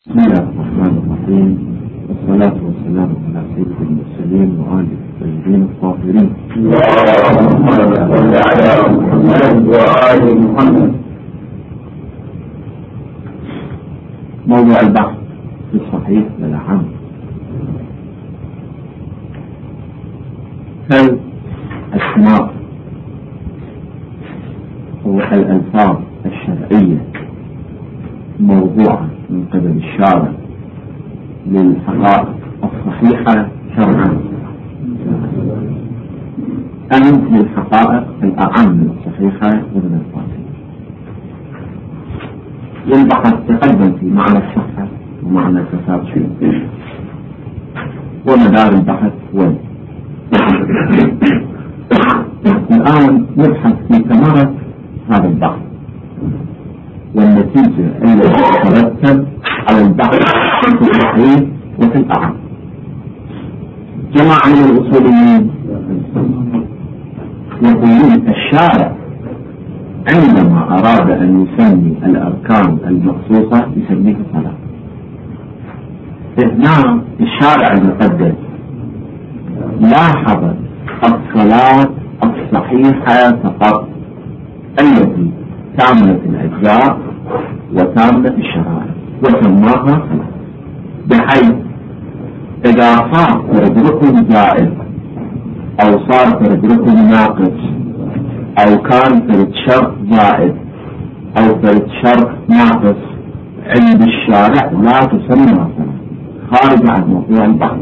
بسم الله الرحمن الرحيم، والصلاة والسلام على سيد المرسلين وآله الطيبين الطاهرين. اللهم صل على محمد وآل محمد. موضوع البحث في الصحيح للعام: هل أسماء والألفاظ الشرعية موضوعة من قبل الشارع للحقائق الصحيحة شرعا أم للحقائق الأعم من الصحيحة ومن الفاصلة؟ والبحث تقدم في معنى الصحة ومعنى الفساد فيه، ومدار البحث هو الآن نبحث في ثمرة هذا البحث والنتيجة التي تترتب على البحث في الصحيح وفي الأعم. جماعة من الأصوليين يقولون الشارع عندما أراد أن يسمي الأركان المخصوصة يسميه صلاة. هنا الشارع المقدس لاحظ الصلاة الصحيحة فقط التي تامة الأجزاء وتامة الشرائع وسماها صلاة، بحيث إذا صار فرد ركن زائد أو صار فرد ركن ناقص أو كان فرد شرط زائد أو فرد شرط ناقص عند الشارع لا تسمى صلاة، خارج عن موضوع البحث.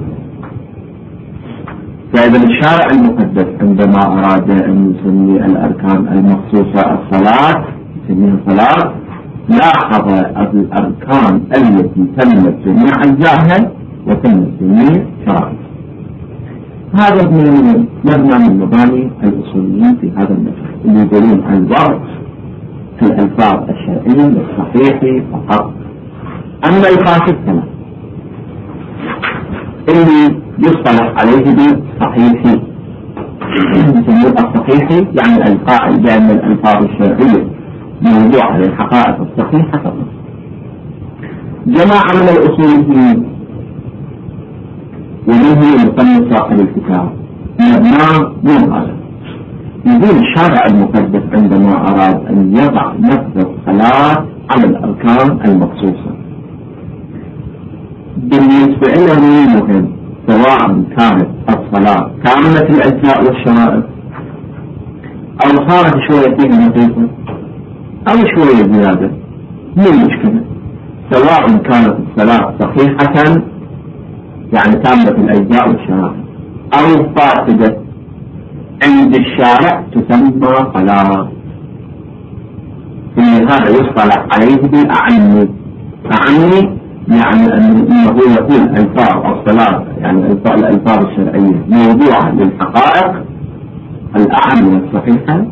فإذا الشارع المقدس عندما أراد أن يسمي الأركان المخصوصة الصلاة يسميها صلاة، لاحظ الأركان التي تمت جميع أجزائها وتمت جميع شرائطها. هذا من مبنى من مباني الأصوليين في هذا المجال، اللي يقولون عن الوضع في الألفاظ الشرعية للصحيح فقط، أما الفاسد فلا. اللي يصطلح عليه بالصحيح يسمون الصحيح يعني القائل بأن الألفاظ الشرعية موضوعة للحقائق الصحيحة فقط. جماعة من الأصوليين ومنهم المصنف صاحب الكتاب مبناه من هذا، يقول الشارع المقدس عندما أراد أن يضع نفس الصلاة على الأركان المخصوصة بالنسبة له مهم، سواء كانت الصلاة كاملة الأجزاء والشرائط أو صارت شوية فيها نقيصة أو شوية زيادة، مو مشكلة، سواء كانت الصلاة صحيحة يعني كاملة الأجزاء والشرائط أو فاسدة عند الشارع تسمى صلاة. هذا يصطلح عليه بالأعني. أعني يعني أنه يقول ألفاظ الصلاة يعني الألفاظ الشرعية موضوعة للحقائق الأعم من الصحيحة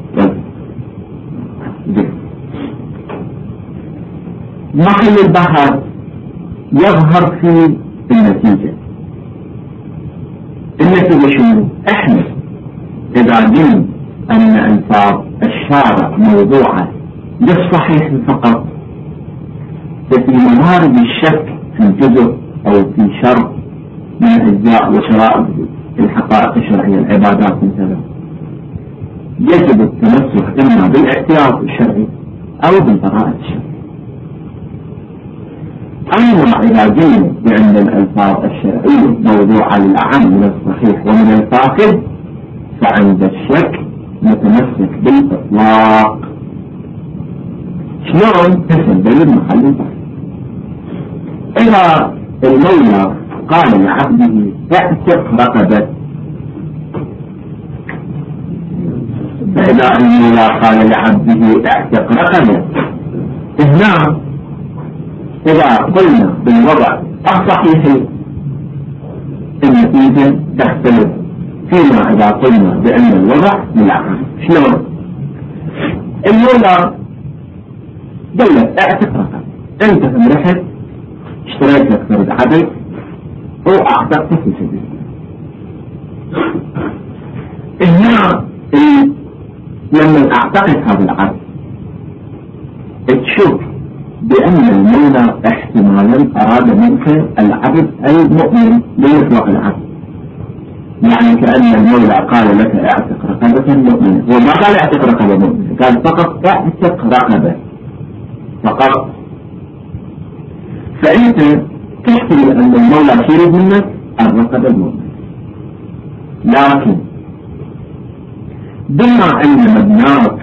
محل البحث يظهر في النتيجة. النتيجة شنو؟ احنا إذا قلنا أن ألفاظ الشارع موضوعة للصحيح فقط، ففي موارد الشك في جزء أو في شرط من أجزاء وشرائط الحقائق الشرعية العبادات مثلا، يجب التمسك إما بالاحتياط الشرعي أو بالبراءة الشرعية. أما إذا قلنا بأن الألفاظ الشرعية موضوعة للأعم من الصحيح ومن الفاسد، فعند الشك نتمسك بالإطلاق. شلون؟ تسبب محل البحث. إذا المولى قال لعبده اعتق رقبة، فإذا المولى قال لعبده اعتق رقبة، هنا إذا قلنا بالوضع الصحيح النتيجة تختلف فيما إذا قلنا بأن الوضع للعام. شلون؟ المولى قال لك اعتق رقبة، أنت رحت اشتريت لك فرد عبد وأعتقت في سبيل الله. هنا لما اعتقد هذا العبد تشوف بأن المولى احتمالا أراد منك العبد المؤمن ليطلق العبد. يعني كأن المولى قال لك اعتق رقبة مؤمنة، هو ما قال اعتق رقبة مؤمنة، قال فقط اعتق رقبة فقط. فأنت تحتمل أن المولى يريد منك الرقبة المؤمنة، لكن بما أن مبناك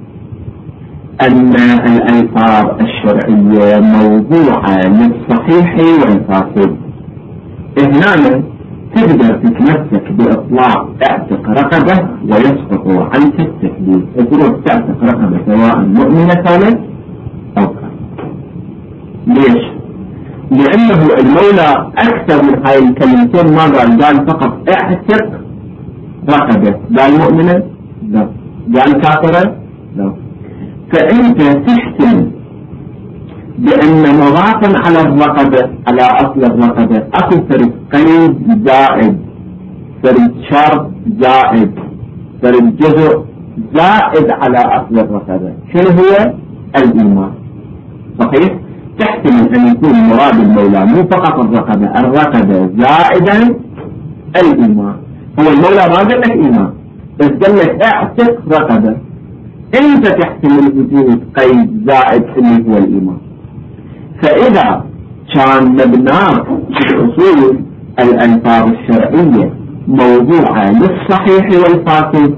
أن الألفاظ الشرعية موضوعة للصحيح والفاسد، هنا تقدر تتمسك بإطلاق اعتق رقبة ويسقط عنك التكليف، تروح تعتق رقبة سواء مؤمنة كانت أو كانت. ليش؟ لأنه المولى أكثر من هاي الكلمتين ما قال فقط اعتق رقبة، قال مؤمنة؟ لا. قال كافرة؟ لا. فأنت تحتمل بأن مضافا على الرقبة على أصل الرقبة أكو فرد قيد زائد، فرد شرط زائد، فرد جزء زائد على أصل الرقبة. شنو هو؟ الإيمان. صحيح؟ تحتمل أن يكون مراد المولى مو فقط الرقبة زائدا الإيمان. هو المولى ما قال لك إيمان، بس قال لك اعتق رقبة. انت تحتمل وجود قيد زائد اللي هو الإيمان. فإذا كان مبناك في الأصول الألفاظ الشرعية موضوعة للصحيح والفاسد،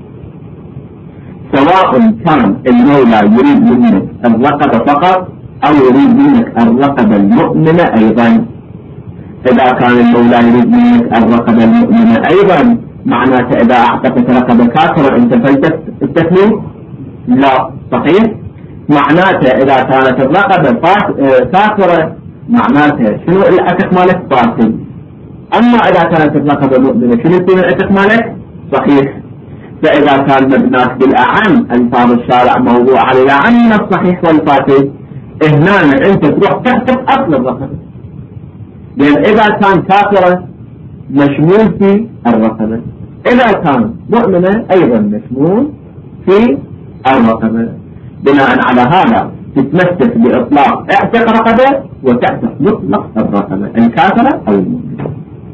سواء كان المولى يريد منك الرقبة فقط أو يريد منك الرقبة المؤمنة أيضا. إذا كان المولى يريد منك الرقبة المؤمنة أيضا معناته إذا أعتقت رقبة كافرة أنت فلتت التكليف؟ لا. صحيح؟ معناته إذا كانت الرقبة كافرة معناته شنو العتق مالك؟ باطل. أما إذا كانت الرقبة مؤمنة شنو يكون العتق مالك؟ صحيح. فإذا كان مبناك بالأعم ألفاظ الشارع موضوع على الأعم من الصحيح والفاسد، هنا أنت تروح تعتق أصل الرقبة، لأن إذا كان كافرة مشمول في الرقبة، إذا كان مؤمنة أيضا مشمول في الرقبة. بناء على هذا تتمسك بإطلاق اعتق رقبة وتعتق مطلق الرقبة الكافرة أو المؤمنة.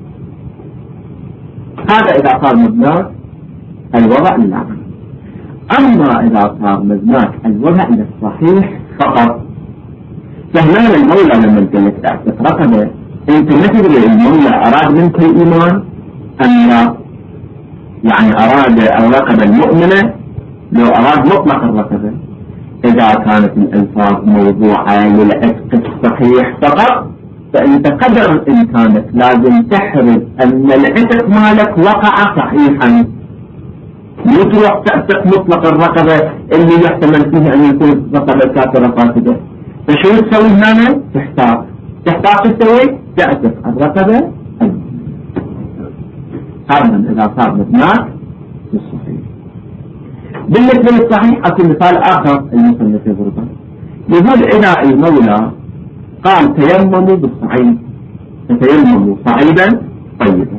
هذا إذا صار مبناك الوضع للعمل. أما إذا صار مبناك الوضع للصحيح فقط، فهنا المولى لما قال لك اعتق رقبة انت ما تدري المولى أراد منك الإيمان أم لا. يعني أراد الرقبة المؤمنة لو أراد مطلق الرقبة. إذا كانت الألفاظ موضوعة للعتق الصحيح فقط فأنت قدر الإمكانك لازم تحرز أن العتق مالك وقع صحيحا، يتروح تعتق مطلق الرقبة اللي يحتمل فيها أن يكون رقبة كافرة فاسدة. فشو تسوي هنا؟ تحتاج تسوي تعتق الرقبة. هذا إذا صار مبناك في الصحيح. بالنسبة للصحيح أكو مثال آخر المصنف يضربه، يقول إذا المولى قال تيمموا بالصعيد، تيمموا صعيدا طيبا.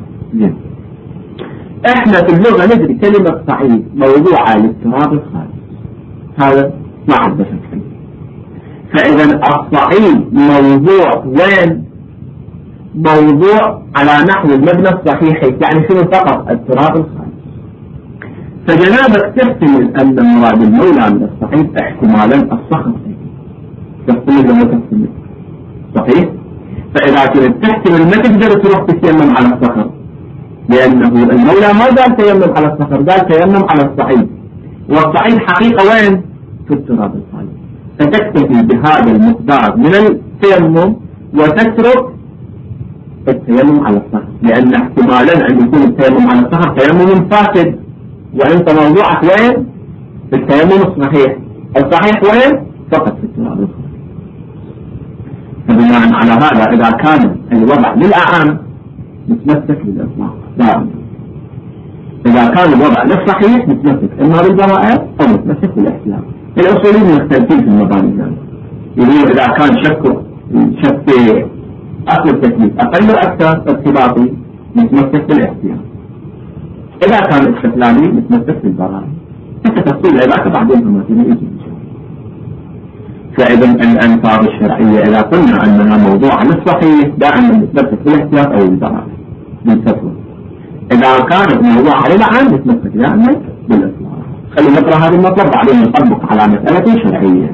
احنا في اللغة ندري كلمة صعيد موضوعة للتراب الخالص، هذا ما عاد بشكل. فإذا الصعيد موضوع وين؟ موضوع على نحو المبنى الصحيح، يعني شنو فقط التراب الخالص. فجنابك تحتمل أن مراد المولى من الصحيح احتمالا الصخر، تحتمل ولا تحتمل؟ صحيح؟ فإذا كنت تحتمل ما تقدر تروح تتيمم على الصخر، لأنه المولى ما قال تيمم على الصخر، قال تيمم على الصعيد، والصعيد حقيقة وين؟ في التراب الخالص. فتكتفي بهذا المقدار من التيمم وتترك التيمم على الصخر، لأن احتمالا أن يكون التيمم على الصخر تيمم فاسد، وأنت موضوعك وين؟ في التيمم الصحيح. الصحيح وين؟ فقط في التراب الخالص. فبناء على هذا إذا كان الوضع للأعام نتمسك للإطلاق دائما، إذا كان الوضع للصحيح نتمسك إما بالبراءة أو نتمسك بالاحتياط. الأصوليين يختلفون في المباني هذه، يقولون إذا كان شك في أصل التكليف أقل أكثر ارتباطي نتمسك بالاحتياط، إذا كان استقلالي نتمسك بالبراءة. حتى تفصيل العلاقة بعدين ما تنجي إن شاء الله. فإذا الأنصار الشرعية إذا قلنا أنها موضوعة للصحيح دائما نتمسك بالاحتياط أو البراءة بالفتوى. إذا كانت موضوعة للعام نتمسك دائما بالإطلاق. خلينا نقرأ هذا المطلب بعدين نطبق على مسألة شرعية.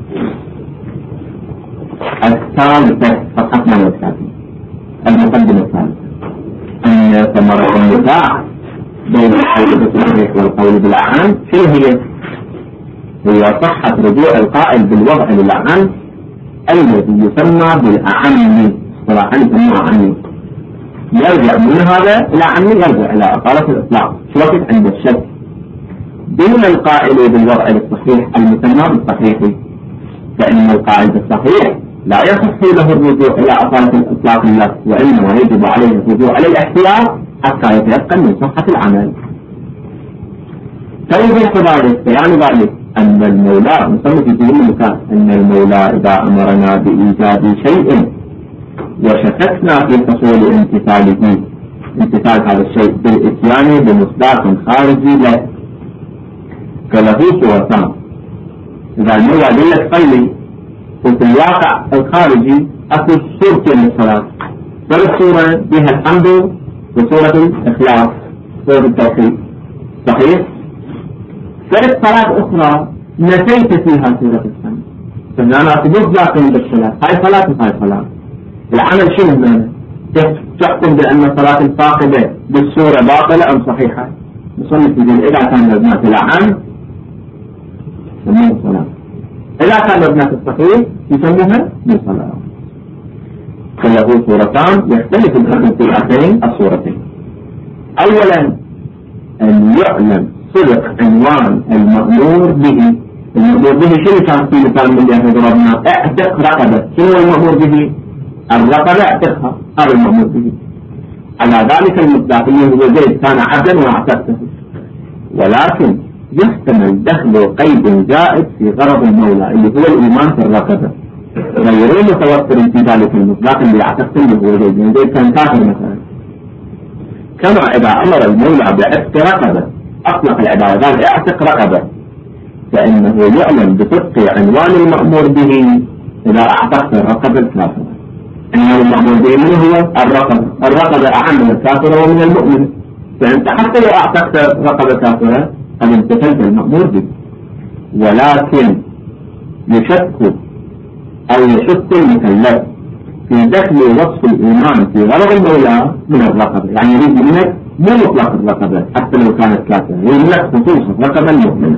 الثالثة صفحة 38 المقدمة الثالثة أن ثمرة النزاع بين القول بالصحيح والقول بالعام شنو هي صحة رجوع القائل بالوضع للعام الذي يسمى بالأعم صراحة يسمى أعم يرجع من هذا إلى عم يرجع إلى أصالة الإطلاق شو وقت عند الشك دون القائل بالوضع الصحيح المسمى بالصحيح فإن القائل بالصحيح لا يصح له الرجوع إلى أصالة الإطلاق اللفظ وإنما يجب عليه الرجوع على الاحتياط حتى يتيقن من صحة العمل. توضيح ذلك بيان ذلك أن المولى نسمى في ذهن المكان أن المولى إذا أمرنا بإيجاد شيء وشككنا في حصول امتثال هذا الشيء بالإتيان بمصداق خارجي له فله صورتان. إذا المولى قال لك صلي وفي الواقع الخارجي أكو صورتين للصلاة صورة بها الحمد وصورة الإخلاص صورة التوحيد صحيح؟ ثلاث صلاة أخرى نسيت فيها صورة الحمد فأنا أتبص ذاكم بالصلاة هاي صلاة وهاي صلاة العمل شنو هنا؟ تحكم بأن صلاة الفاقدة بالصورة باطلة أم صحيحة؟ نصنف يقول إذا كان مبنات العام يسموه صلاة إذا كان مبنات الصحيح يسموها بالصلاة. فله صورتان يختلف الحكم في هاتين الصورتين. أولا أن يعلم صدق عنوان المأمور به. المأمور به شنو كان في مثال من اللي ضربنا اعتق رقبة شنو المأمور به؟ الرقبة اعتقها هذا المأمور به. على ذلك المصداق اللي هو زيد كان عبدا واعتقته ولكن يحتمل دخل قيد زائد في غرض المولى اللي هو الإيمان في الرقبة غير متوفر في ذلك المصداق اللي اعتقته اللي هو زيد كان كافر مثلا. كما إذا أمر المولى بعتق رقبة أطلق العبارة قال اعتق رقبة فإنه يعلم بصدق عنوان المأمور به إذا اعتقت الرقبة الكافرة. عنوان المأمور به من هو الرقبة أعم من الكافرة ومن المؤمن فأنت حتى لو اعتقت رقبة كافرة قد امتثلت المأمور به. ولكن يشك المكلف في دخل وصف الإيمان في غرض المولى من الرقبة يعني يريد منك مو مطلق الرقبة حتى لو كانت كافرة يريد منك خصوص الرقبة المؤمنة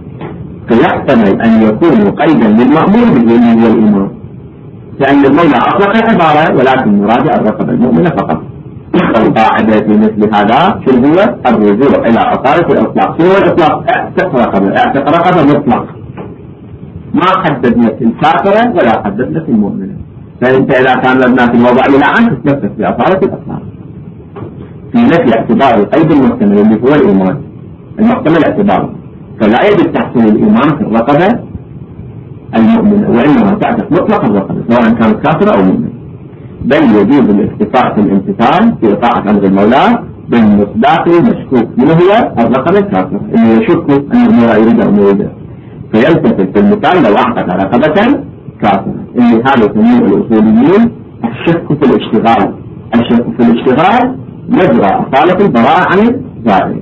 فيحتمل أن يكون قيدا للمأمور به من الإيمان لأن المولى أطلق العبارة ولكن مراجع الرقبة المؤمنة فقط. القاعدة في مثل هذا شو هو الرجوع إلى أصالة الإطلاق. شو هو الإطلاق؟ اعتق رقبة مطلق ما حددنا الكافرة ولا حددنا المؤمنة. فأنت إذا كان لنا في الوضع للعام تتنفس بأصالة الإطلاق في نفي اعتبار القيد المحتمل اللي هو الإيمان المحتمل اعتباره فلا يجب تحصيل الإيمان في الرقبة المؤمنة وإنما تعتق مطلق الرقبة سواء كانت كافرة أو مؤمنة بل يجوز الاكتفاء في الامتثال في طاعة أمر المولى بالمصداق المشكوك من هو الرقبة الكافرة اللي يشك أن المولى يريد أو يريد فيلتفت في المثال لو أعتق رقبة كافرة اللي هذا يسميه الأصوليين الشك في الاشتغال. الشك في الاشتغال يجرى أصالة البراءة عن الزائد.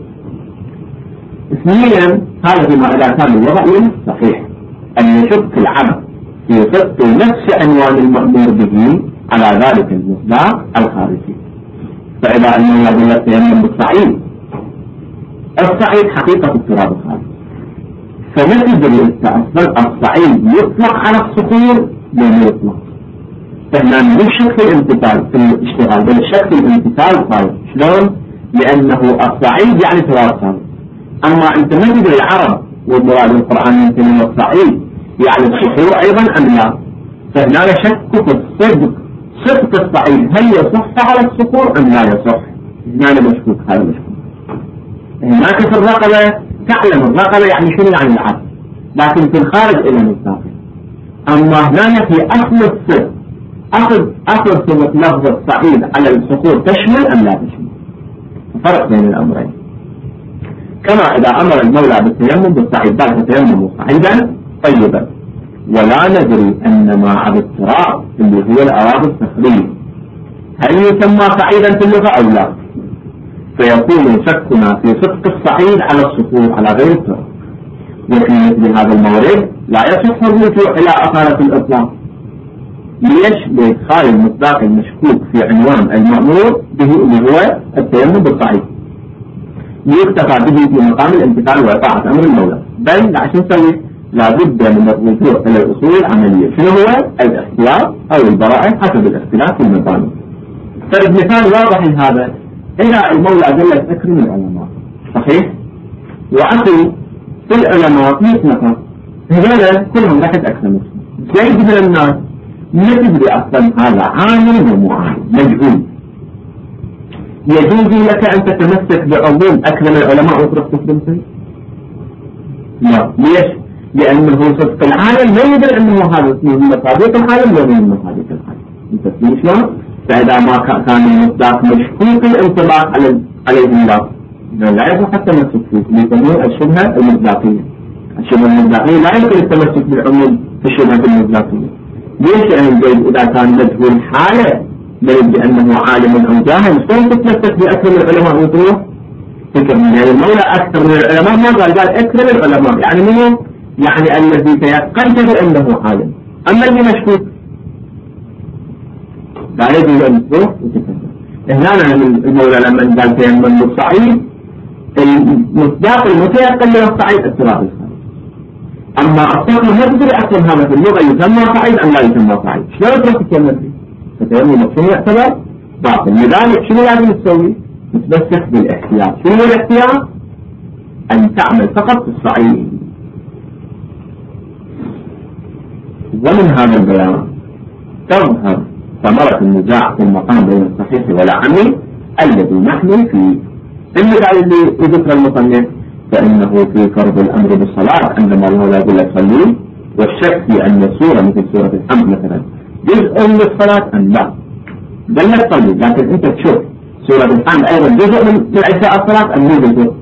اثنيا هذا فيما إذا كان الوضع صحيح أن يشك العبد في صدق نفس عنوان المأمور به على ذلك المصداق الخارجي. فإذا أنه يقول لك تيمم بالصعيد الصعيد حقيقة التراب الخارجي فنجد الأسباب الصعيد يطلق على الصخور بين يطلق فإننا نشك في الامتثال في الاشتغال بل الشك في الامتثال خارج. شلون؟ لأنه الصعيد يعني تراب خارج أما أنت نجد العرب والمراد القرآن يمكن أن الصعيد يعني الصخور أيضا أم لا؟ فهنا شك في صدق الصعيد هل يصح على الصخور أم لا يصح؟ هنا مشكوك هذا مشكوك. هناك في الرقبة تعلم الرقبة يعني شنو يعني العبد لكن في الخارج إلى مصداقه. أما هنا في أصل الصدق أخذ صفة لفظ الصعيد على الصخور تشمل أم لا تشمل؟ فرق بين الأمرين. كما إذا أمر المولى بالتيمم بالصعيد قال تيمموا صعيدا طيبا ولا ندري أن ماء الاضطراب اللي هو الأراضي الصخرية هل يسمى صعيدا في اللغة أو لا؟ فيكون شكنا في صدق الصعيد على الصخور على غير التراب. وفي مثل هذا المورد لا يصح الرجوع إلى أصالة الإطلاق. ليش؟ لإدخال المصداق المشكوك في عنوان المأمور به اللي هو التيمم بالصعيد يكتفى به في مقام الامتثال وإطاعة أمر المولى. بل عشان نسوي لابد من الرجوع إلى الأصول العملية. شنو هو؟ الاحتياط أو البراءة حسب الاختلاف في المباني. فالمثال واضح هذا. إذا المولى قال لك أكرم العلماء صحيح؟ وأخي في العلماء 100 نفر هذول كلهم راح أكرمهم. زيد من الناس ما تدري أصلا هذا عامل ومعامل مجهول. يجوز لك أن تتمسك بعموم أكرم العلماء وتروح تكرم شيء؟ لا. ليش؟ لأنه صدق العالم ما يدري أنه هذا من مصادق العالم ولا من مصادق العالم. أنت تفهم شلون؟ فإذا ما كان المصداق مشكوك الانطباق عليه الله لا يصح التمسك فيه. يسمونه الشبهة المصداقية. الشبهة المصداقية لا يمكن التمسك بالعموم في الشبهة المصداقية. ليش؟ يعني إذا كان مجهول حاله بل بأنه عالم أو جاهل شلون تتمسك بأكرم العلماء وتروح تكرم؟ يعني المولى أكثر من العلماء ما قال أكرم العلماء يعني منه؟ يعني الذي تيقنت بأنه عالم. أما اللي مشكوك لا يجوز أن تروح وتكرم. هنا المولى لما قال تيمم بالصعيد المصداق المتيقن من الصعيد التراب الخارج. أما الصخر ما تدري أصلا هذا في اللغة يسمى صعيد أم لا يسمى صعيد. شلون تروح تكمل فيه؟ فتيمم شنو يعتبر؟ باطل. لذلك شنو لازم تسوي؟ تتمسك بالاحتياط. شنو هو الاحتياط؟ أن تعمل فقط في الصعيد. ومن هذا البيان تظهر ثمرة النزاع في المقام بين الصحيح والعمي الذي نحن فيه. المثال اللي ذكر المصنف فإنه في فرض الأمر بالصلاة عندما الله يقول لك صلي، والشك في أن السورة مثل سورة الحمد مثلا جزء من الصلاة أم لا؟ بل لا تصلي، لكن أنت تشوف سورة الحمد أيضا جزء من أجزاء الصلاة أم مو جزء؟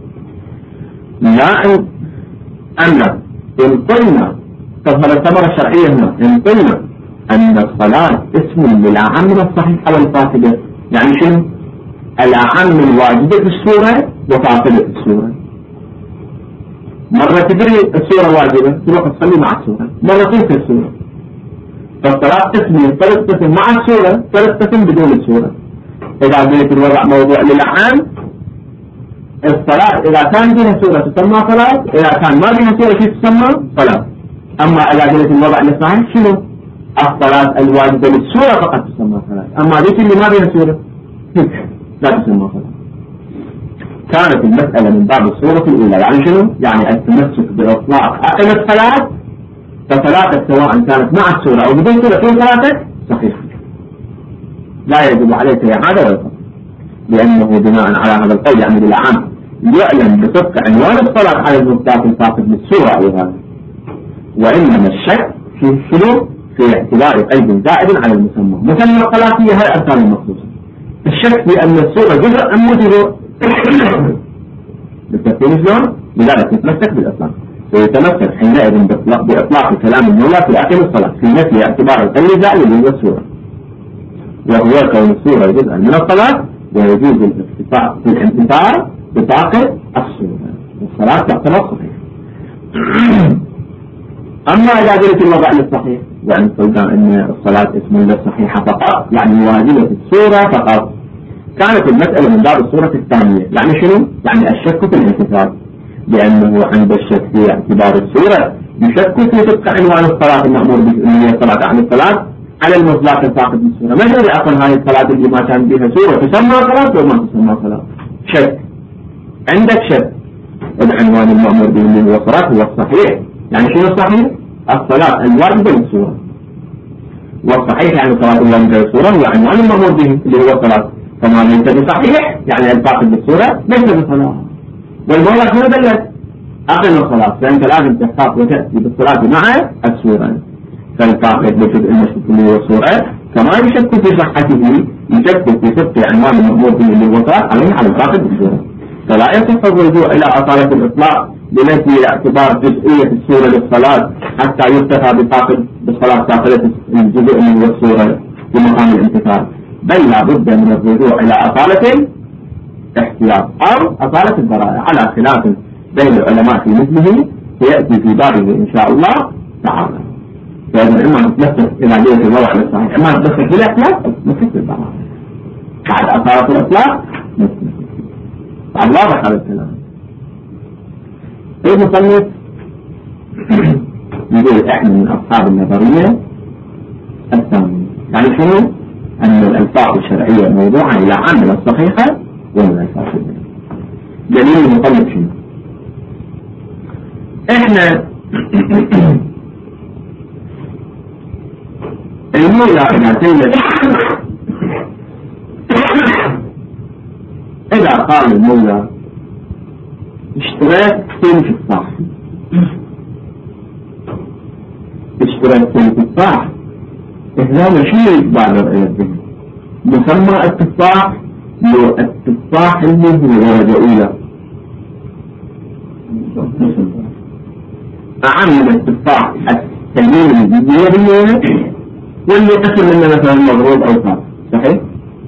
لا أن إن قلنا تظهر الثمرة الشرعية هنا. إن قلنا أن الصلاة اسم للأعم الصحيحة والفاسدة، يعني شنو؟ الأعم الواجبة في السورة وفاسدة في السورة. مرة تدري السورة واجبة تروح تصلي مع السورة، مرة تنسى السورة. فالصلاة قسمين، ثلاث قسم مع السورة، ثلاث قسم بدون السورة. إذا بيت الوضع موضوع للأعم الصلاة إذا كان فيها سورة تسمى صلاة، إذا كان ما فيها سورة تسمى صلاة. أما إذا جلت الوضع للصحيح شنو؟ الصلاة الواجبة للسورة فقط تسمى صلاة، أما ذيك اللي ما فيها سورة لا تسمى صلاة. كانت المسألة من باب الصورة الأولى، يعني شنو؟ يعني التمسك بإطلاق أقل الصلاة، فصلاتك سواء كانت مع السورة أو بدون سورة كل صلاتك صحيحة، لا يجب عليك إعادة ولا فصل، لأنه بناء على هذا القول يعني بالعام يعلم بصدق عنوان الصلاة على المصداق الفاقد للسورة أو هذا. وإنما الشك في شنو؟ في اعتبار قيد زائد على المسمى. مسمى الصلاة هي الأركان المخصوصة. الشك في أن السورة جزء أم مو جزء بالتفصيل شلون؟ لذلك يتمسك بالإطلاق، ويتمسك حينئذ بإطلاق كلام المولى في آخر الصلاة في نفي اعتبار القيد الزائد اللي هو السورة، وهو كون السورة جزءا من الصلاة ويجوز الانتفاع بطاقة السورة والصلاة تعتبر صحيحة. أما إذا قلت الوضع للصحيح وأن قلنا أن الصلاة اسم للصحيحة فقط يعني واجبة السورة فقط، كانت المسألة من باب الصورة الثانية، يعني شنو؟ يعني الشك في الانتفاع، لأنه عند الشك في اعتبار السورة يشك في صدق عنوان الصلاة المأمور بأن هي الصلاة عن الصلاة على المصداق الفاقد من السورة. ما يدري أصلا هذه الصلاة اللي ما كان بها سورة تسمى صلاة ولا ما تسمى صلاة؟ شك. عندك شك العنوان المأمور به اللي هو الصلاة هو الصحيح، يعني شنو الصحيح؟ الصلاة الواجبة للسورة، والصحيح يعني صلاة الواجبة للسورة هو عنوان المأمور به اللي هو الصلاة، فما ليس بصحيح يعني الفاقد للسورة ليس بصلاة. والمولى شنو دلت؟ أقل الصلاة، فأنت لازم تحتاط وتأتي بالصلاة مع السورة. فالفاقد بجزء المشكوك اللي هو السورة كما يشك في صحته يشك في صدق عنوان المأمور به اللي هو الصلاة عليه على الفاقد للسورة. فلا يصح الرجوع إلى أصالة الإطلاق بنفي اعتبار جزئية الصورة للصلاة حتى يكتفى بالصلاة داخلة الجزء من الصورة في مقام الامتثال، بل لا بد من الرجوع إلى أصالة احتياط أو أصالة البراءة، على خلاف بين العلماء في مثله سيأتي في بابه إن شاء الله تعالى. فإذا إما نتمسك إلى جهة الوضع الصحيح، إما نتمسك بالإطلاق أو نتمسك بالبراءة. بعد أصالة الإطلاق نتمسك واضح هذا الكلام. المصنف يقول احنا من اصحاب النظرية الثانية، يعني شنو؟ ان الالفاظ الشرعية موضوعة الى عامل الصحيحة ومن الالفاظ الشرعية. دليل المصنف شنو؟ احنا المولى اذا قال المولى اشتراك سلف الصح، اشتراك سلف الصح هذا شيء بعد الذهن مسمى التفاح، لو التفاح المهر درجة أولى أعم من التفاح السليم 100% واللي قسم منه مثلا مضروب أو صح، صحيح؟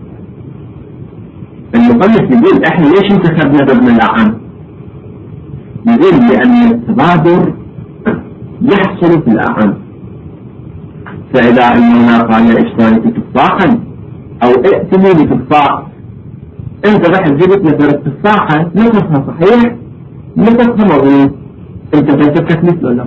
المصنف يقول احنا ليش انتخبنا ضمن الأعم؟ يقول لأن التبادر يحصل في الأعم، فإذا المولى قال اشتريت تفاحا أو ائتني بتفاح، انت راح جبت مثلا التفاحة نصفها صحيح نصفها مضروب، انت تنتفك مثله لا؟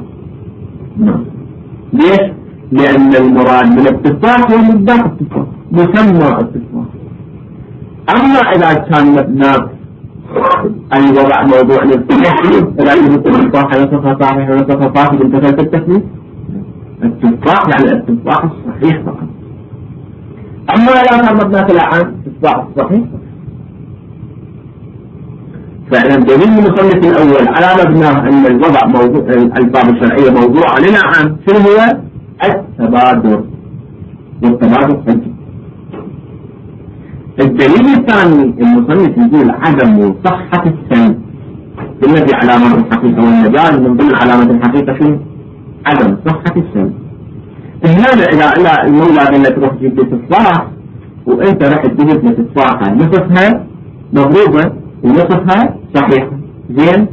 ليش؟ لأن المراد من التفاح هو مصداق التفاح، مسمى التفاح. أما إذا كان مبنى أن وضع موضوع للتفاح، إذا جبت التفاح نصفها صحيح ونصفها فاسد انتفك التكليف، التفاح يعني التفاح الصحيح فقط. أما إذا كان مبنى في الأعم التفاح الصحيح، فإن دليل المصنف الأول على مبناه أن الوضع موضوع الألفاظ الشرعية موضوعة للأعم شنو هو؟ التبادر، والتبادر حجة. الدليل الثاني المصنف يقول عدم صحة السن، الذي علامة الحقيقة والمجال من ضمن علامة الحقيقة شنو؟ عدم صحة السن. هنا إذا المولى قال لك روح جيب لي تفاح وأنت رح تجيب لي تفاحة نصفها مضروبة ونصفها صحيحة، زين؟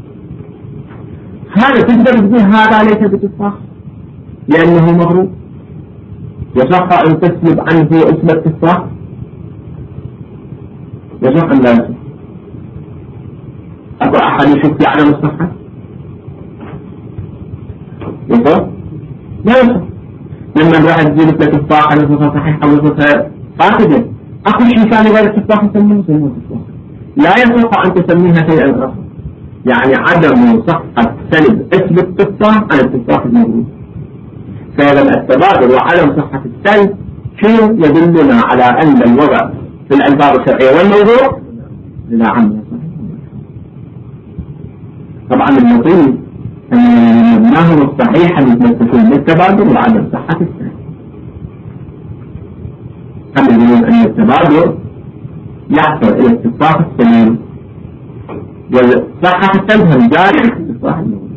هذا تقدر تقول هذا ليس بتفاح لأنه مضروب، يصح أن تسلب عنه اسم التفاح؟ يصح أن لا يصح؟ أكو أحد يشوف في عدم الصحة؟ يصح؟ لا يصح. لما راح تجيب لك تفاحة نصفها صحيحة ونصفها فاسدة، أكو شيء ثاني غير التفاح يسمونه تفاح، لا يصح أن تسميها شيئا آخر. يعني عدم صحة سلب اسم التفاح عن التفاح الموجود. فإذا التبادل وعدم صحة السلب شنو يدلنا على أن الوضع في الألفاظ الشرعية والموضوع لا عمل صحيح. طبعا المطلوب أن مبناه الصحيح يتمسكون بالتبادل وعدم صحة السلب. هم يقولون أن التبادل يحصل إلى التفاح السليم وصحة السلب هم جاري التفاح الموجود.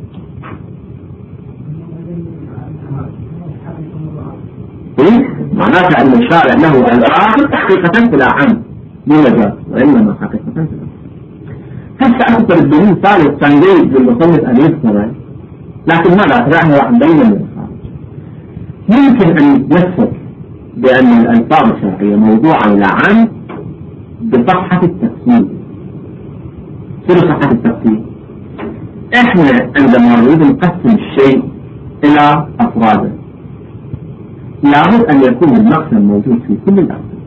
معناته أن الشارع له الآخر حقيقة في الأعم مو مجاز، وإنما حقيقة في الأعم. هسه أكثر الدليل الثالث كان جيد للمصنف أن يذكره، لكن ماذا راح نبين من الخارج. يمكن أن يتمسك بأن الألفاظ الشرعية موضوعة للأعم بصحة التفسير. شنو صحة التفسير؟ إحنا عندما نريد نقسم الشيء إلى أفراده لابد أن يكون المقسم موجود في كل الأقسام.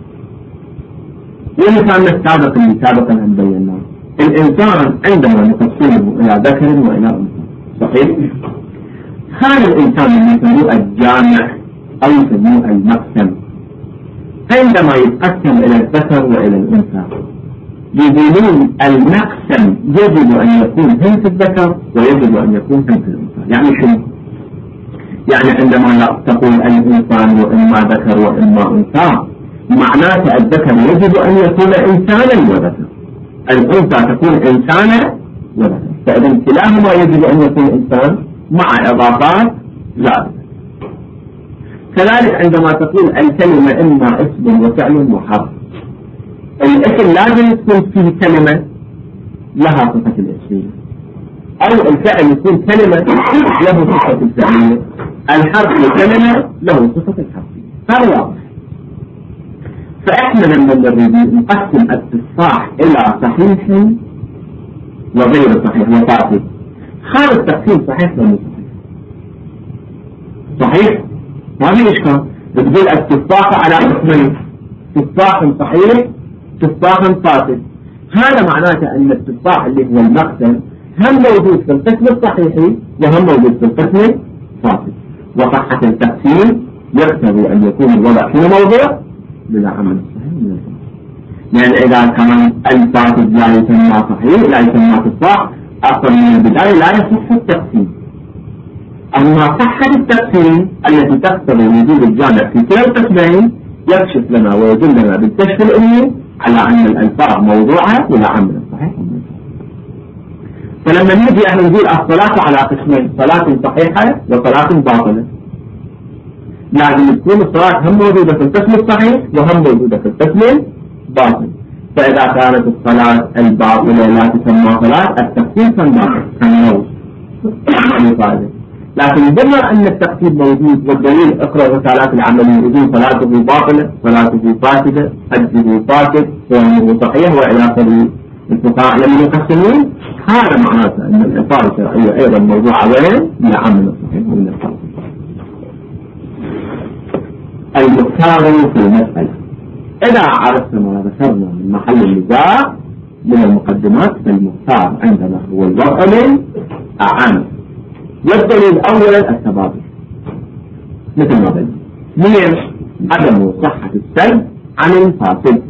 والمثال السابق اللي سابقا أن بيناه، الإنسان عندما نقسمه إلى ذكر وإلى أنثى، صحيح؟ هذا الإنسان اللي يسموه الجامع أو يسموه المقسم عندما يتقسم إلى الذكر وإلى الأنثى يقولون المقسم يجب أن يكون هم في الذكر ويجب أن يكون هم في الأنثى. يعني شنو؟ يعني عندما تقول الإنسان وإما ذكر وإما أنثى معناته الذكر يجب أن يكون إنسانا وذكر، الأنثى تكون إنسانا وذكر. فإذا كلاهما يجب أن يكون إنسان مع إضافات زائدة. كذلك عندما تقول الكلمة إما اسم وفعل وحرف، الاسم لازم تكون فيه كلمة لها صفة الاسمية، أو الفعل يكون كلمة له صفة الفعلية، الحرف كلمة له صفة الحرفية. هذا واضح. فإحنا لما نريد نقسم التفاح إلى صحيح وغير صحيح وفاسد، هذا التقسيم صحيح ولا صحيح؟ ما في إشكال. بتقول التفاح على قسمين، تفاح صحيح تفاح فاسد. هذا معناته أن التفاح اللي هو المقسم هم موجود في القسم الصحيح وهم موجود في القسم الفاسد. وصحة التقسيم يقتضي أن يكون الوضع في موضع بلا عمل صحيح من الفاسد. لأن إذا كان الفاسد لا يسمى صحيح لا يسمى تفاح أصلا من البداية لا يصح التقسيم. أما صحة التقسيم التي تقتضي وجود الجامع في كلا القسمين يكشف لنا ويدلنا بالكشف الأمي على أن الألفاظ موضوعة ولا عمل صحيح. فلما نجي احنا نقول الصلاة على قسمين، صلاة صحيحة وصلاة باطلة، لازم تكون الصلاة هم موجودة في القسم الصحيح وهم موجودة في القسم الباطل. فإذا كانت الصلاة الباطلة لا تسمى صلاة، التقسيم كان باطل كان موجود. لكن بما أن التقسيم موجود والدليل اقرأ رسالات العملية يقول صلاته باطلة صلاته فاسدة حجه فاسد صومه صحيح وإلى آخره. الفقهاء لم يقسمون. هذا معناته أن الإطار الشرعية أيضا موضوع وين لعمل الصحيح ومن الفاسد. المختار في المسألة إذا عرفنا ما ذكرنا من محل النزاع من المقدمات، فالمختار عندنا هو الوضع الأعم. والدليل أولا التبادل مثل ما بل ليش عدم صحة السلب عن الفاسد.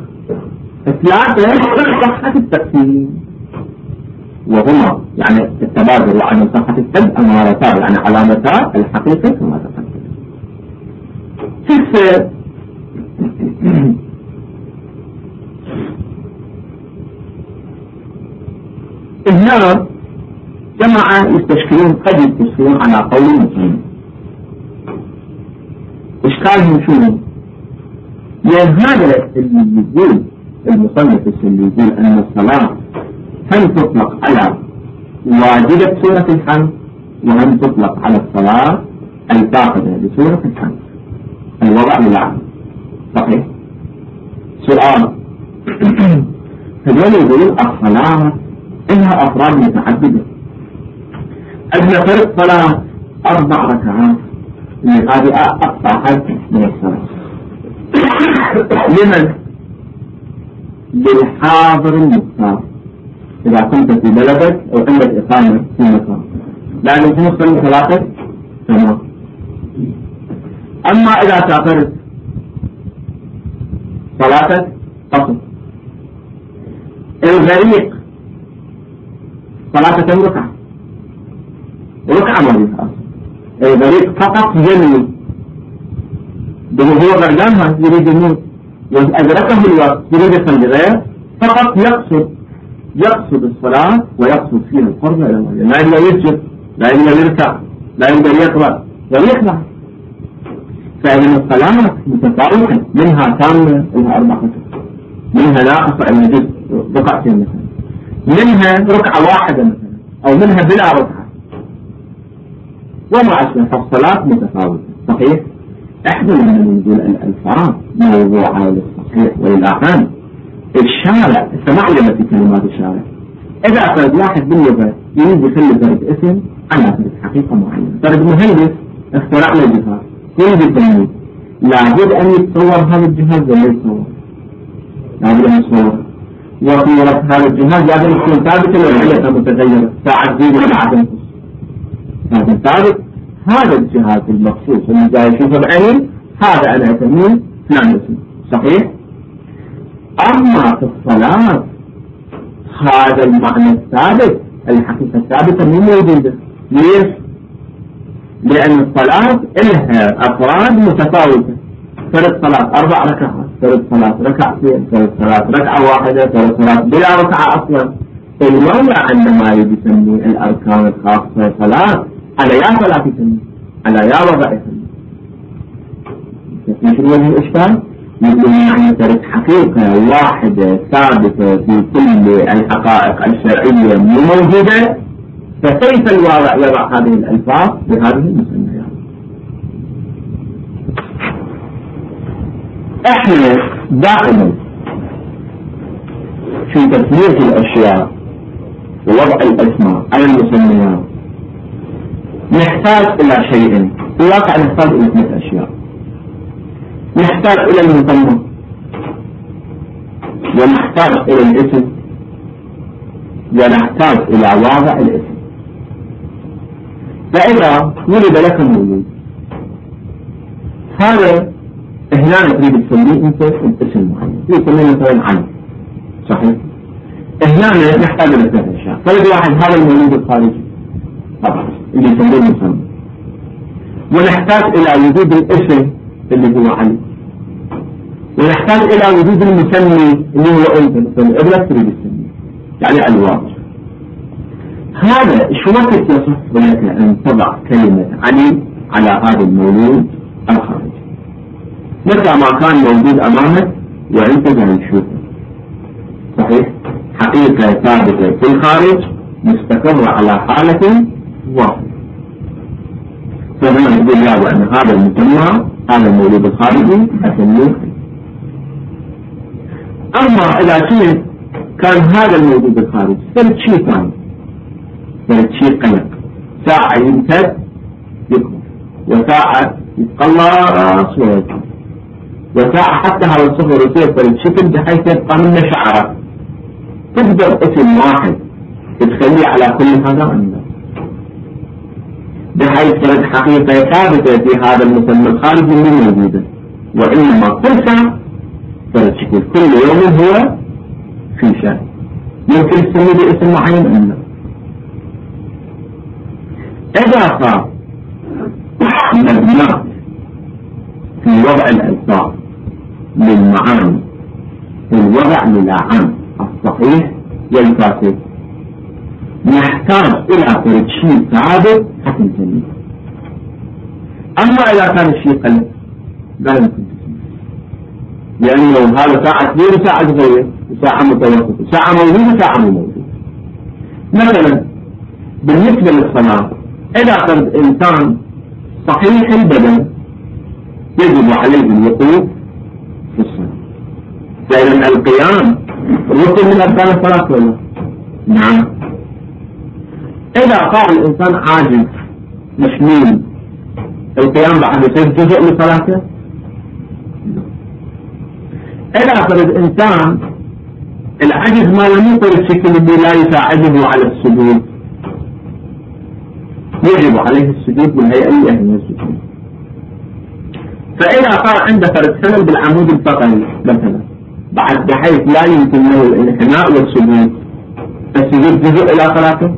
ثلاثة صحة التقسيم، وهما يعني التبادل وعدم صحة السلب أمارتان يعني علامتان الحقيقة كما تقدم. ستة هنا جماعة يستشكلون قد يستشكلون على قول المسلمين. إشكالهم شنو؟ لأن هذا اللي يقول المصنف اللي يقول أن الصلاة هم تطلق على واجبة سورة الحمد وهم تطلق على الصلاة الفاقدة لسورة الحمد. الوضع للعمل صحيح؟ سؤال فدول يقولون الصلاة إنها أفراد متعددة. أجل فرق صلاة 4 ركعات اللي هذه أقطع حد من الصلاة. لمن؟ للحاضر المختار. إذا كنت في بلدك أو عندك إقامة في مكان لازم تنصل 3 تمام. أما إذا سافرت صلاتك قصر. الغريق صلاتك كم ركعة؟ ركعة مريحة. الغريق فقط ينوي هو غرقانها يريد يموت وأدركه الوقت يريد يصلي غير فقط يقصد الصلاة ويقصد فيها القرب إلى الله. لا يقدر يسجد لا يقدر يركع لا يقدر يقرأ ويقرأ. فإذا الصلاة متفاوتة منها كاملة لها 4 ركعات، منها ناقصة إلى جزء ركعتين مثلا، منها ركعة واحدة مثلا، أو منها بلا ركعة وما أشبه. فالصلاة متفاوتة صحيح. احنا لما نقول الألفاظ موضوعة للصحيح والأعام الشارع سمعنا في كلمات الشارع. إذا فرد واحد باللغة يريد يخلي فرد اسم على فرد حقيقة معينة، فرد مهندس اخترع له جهاز يريد يسميه، لابد أن يتصور هذا الجهاز ولا يتصور؟ لابد أن يتصور. وصورة هذا الجهاز لازم تكون ثابتة ولا متغيرة، ساعة تزيد وساعة تنقص. لازم ثابت. هذا الجهاز المخصوص اللي جاي يشوفه بعين هذا أنا أسميه فلان اسم صحيح. أما في الصلاة هذا المعنى الثابت الحقيقة الثابتة مو موجودة. ليش؟ لأن الصلاة لها أفراد متفاوتة. فرد صلاة 4 ركعات، فرد صلاة ركعتين، فرد صلاة ركعة واحدة، فرد صلاة بلا ركعة أصلا. المولى عندما يسمي الأركان الخاصة صلاة على يا صلاة يسمي على يا وضع يسمي تفيش الوجه الإشكال يقول يعني ترك حقيقة واحدة ثابتة في كل الحقائق الشرعية موجودة، فكيف الواضع يضع هذه الألفاظ بهذه المسميات؟ احنا دائما في تسمية الأشياء ووضع الأسماء على المسميات نحتاج إلى شيئين، في الواقع نحتاج إلى 3 أشياء. نحتاج إلى المسمى، ونحتاج إلى الاسم، ونحتاج إلى واضع الاسم. فإذا ولد لك مولود، هذا هنا تريد تسميه أنت الاسم معين، تسميه مثلا علي، صحيح؟ هنا نحتاج إلى 3 أشياء. فرد واحد هذا المولود الخارجي طبعا اللي يسميه المسمى، ونحتاج إلى وجود الاسم اللي هو علي، ونحتاج إلى وجود المسمي اللي هو أنت مثلا ابنك تريد تسميه يعني الواضح. هذا شو وقت يصح لك أن تضع كلمة علي على هذا المولود الخارجي؟ متى ما كان موجود أمامك وأنت جاي تشوفه، صحيح؟ حقيقة ثابتة في الخارج مستقرة على حالة واحدة. فهنا نقول لا أن هذا المسمى هذا المولود الخارجي أسميه. أما إذا كان هذا المولود الخارجي فرد شيء ثاني، فرد شيء قلق، ساعة يمتد يكبر، وساعة يتقلص ويكبر، وساعة حتى هذا الصغر يصير فرد شكل بحيث يبقى منه شعره، تقدر اسم واحد تخليه على كل هذا عنده، بحيث فرد حقيقة ثابتة في هذا المسمى الخارجي من موجودة، وإنما كل ساعة فرد شكل كل يوم هو في شيء يمكن تسميه باسم معين أم لا. إذا صار مبنى في وضع الألفاظ للمعاني الوضع للعام الصحيح والفاسد، نحتاج إلى فرد شيء ثابت حتى نسميه. أما إذا كان الشيء قلب لا يمكن تسميه، لأنه هذا ساعة كبيرة وساعة صغيرة وساعة متوسطة، ساعة موجودة وساعة مو موجودة. مثلا بالنسبة للصلاة، إذا فرد إنسان صحيح البدن يجب عليه الوقوف في الصلاة، لأن القيام ركن من أركان الصلاة ولا؟ نعم. إذا قام الإنسان عاجز مشمول، القيام بعد يصير جزء من صلاته؟ إذا فرد إنسان العجز ما لم يكن الشكل الذي لا يساعده على السجود، يجب عليه السجود بالهيئة اللي هي السجود. فإذا صار عنده فرد خلل بالعمود الفقري مثلا بعد بحيث لا يمكن له الانحناء والسجود، السجود جزء إلى صلاته؟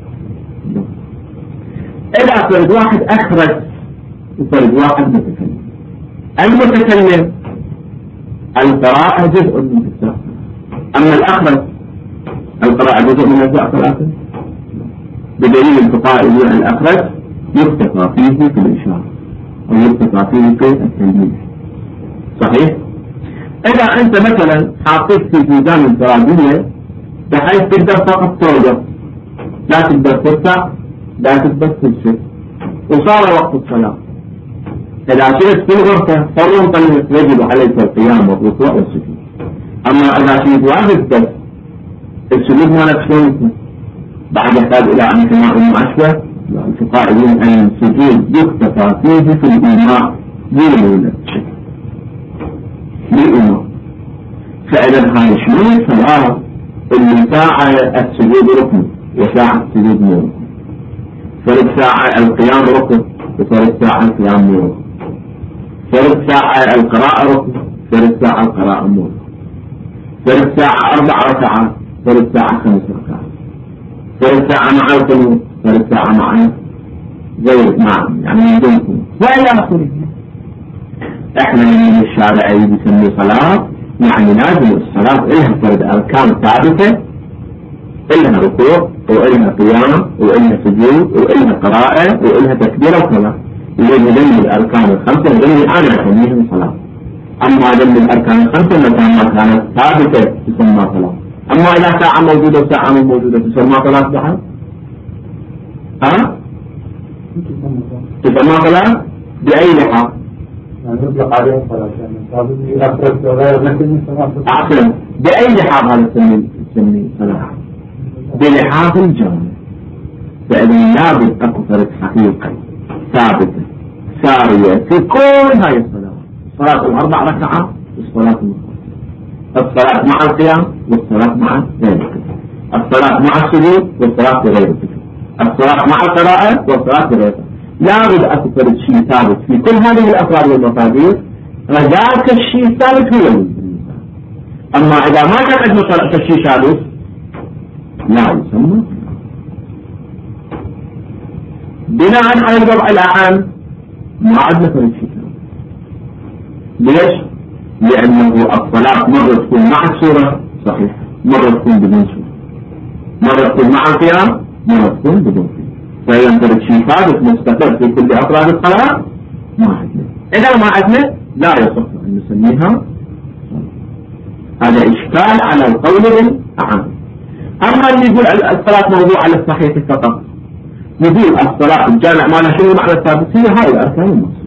إذا فرد واحد أخرج وفرد واحد متكلم، المتكلم القراءة جزء من الصلاة، أما الأخرج القراءة جزء من الصلاة، بدليل الفقهاء يقول الأخرج يكتفى فيه في الإشارة أو يكتفى فيه في التنبيه، صحيح؟ إذا أنت مثلا حاطيت في ميزان انفرادية بحيث تقدر فقط توقف، لا تقدر ترفع، لا تقدر تمسك، وصار وقت الصلاة، إذا شئت في الغرفة فورا يجب عليك القيام والركوع والسجود. أما إذا شئت واحد بس السجود ما نفسه بعد يحتاج إلى انحناء المعشوة، الفقهاء يقولون أن السجود يكتفى فيه في الإيماء دون بالإيماء. فإذا هاي شنو الصلاة اللي ساعة السجود ركن وساعة السجود مو ركن، فرد ساعة القيام ركن وفرد ساعة القيام مو ركن، فرد ساعة القراءة ركن فرد ساعة القراءة مو ركن، فرد ساعة 4 ركعات فرد ساعة 5 ركعات، فرد ساعة مع القنوت فرد ساعة مع غير معا يعني من دونكم وإلى آخره. احنا من الشارعي بيسمي صلاة، يعني لازم الصلاة إلها فرد أركان ثابتة إلها ركوع وإلها قيام وإلها سجود وإلها قراءة وإلها تكبير وكذا. لأن الأركان الخمسة اللي أنا أسميهم صلاة. أما ذل الأركان الخمسة متى ما كانت ثابتة تسمى صلاة. أما إذا ساعة موجودة وساعة مو موجودة تسمى صلاة بحال؟ تسمى صلاة بأي لحاظ؟ يطلق عليها صلاة أحسن. بأي لحاظ هذا تسمي صلاة؟ بلحاظ الجامع. فإذا لابد أكو فرق حقيقي ثابتة سارية في كل هاي الصلاة. الصلاة الأربع ركعات والصلاة الصلاة مع القيام والصلاة مع غير القيام، الصلاة مع السجود والصلاة بغير السجود، الصلاة مع القراءة والصلاة بغير القراءة. لابد أكو فرق شيء ثابت في كل هذه الأفراد والمقادير، وذاك الشيء الثابت هو الميزان. أما إذا ما كان عندنا شيء ثابت لا يسمى. بناء على الوضع الأعام ما عندنا فرق شيء ثابت. ليش؟ لأنه الصلاة مرة تكون مع السورة صحيح، مرة تكون بدون سورة، مرة تكون مع القيام، مرة تكون بدون قيام. فإذا فرق شيء ثابت مستقر في كل أفراد الصلاة ما عندنا. إذا ما عندنا لا يصح أن نسميها. هذا إشكال على القول بالأعم. أما اللي يقول الصلاة موضوع على الصحيح فقط، يقول الصلاة الجامع ما لها شنو معنى الثابت؟ هي هاي الأركان المخصوصة.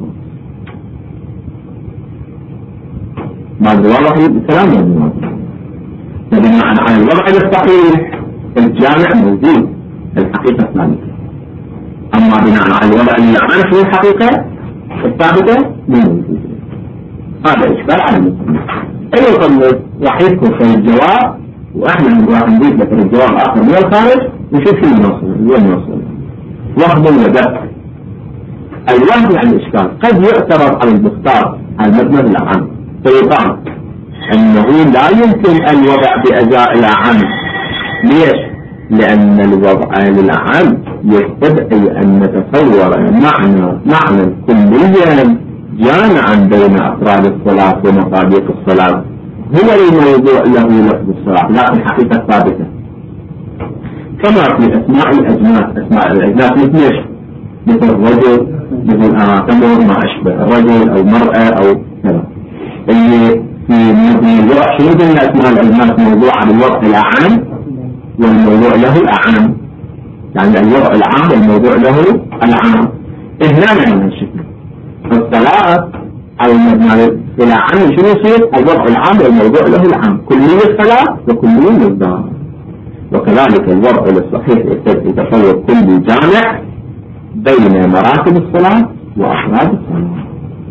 ما أدري والله الكلام موجود. فبناء على الوضع الصحيح الجامع موجود الحقيقة الثابتة. أما بناء على الوضع اللي عن شنو الحقيقة الثابتة مو موجود. هذا إشكال على المسلمين. المصنف راح يذكر في الجواب، واحنا راح نضيف لك الجواب الاخر من الخارج ونشوف شو النص. وهب ودفع. الوهب عن الاشكال قد يعترض على المختار على المذهب الاعم، فيقال انه لا يمكن الوضع باجزاء الاعم. ليش؟ لان الوضع للاعم يستدعي ان نتصور معنى كليا جامعا بين افراد الصلاه ومصادق الصلاه، هو الموضوع له لفظ الصلاة لكن حقيقة ثابتة. كما في أسماء الأجناس مثل ايش؟ مثل الرجل، مثل تمر ما أشبه الرجل أو مرأة أو كذا. اللي في موضوع شنو قلنا أسماء الأجناس موضوع بالوضع الأعام والموضوع له الأعام، يعني الوضع العام والموضوع له العام. هنا من الشكل الصلاة أو المبنى إلى عام شنو يصير؟ الوضع العام والموضوع له العام، كلية الصلاة وكلية الظاهر. وكذلك الوضع الصحيح يستدعي تصور كلي جامع بين مراتب الصلاة وأفراد الصلاة.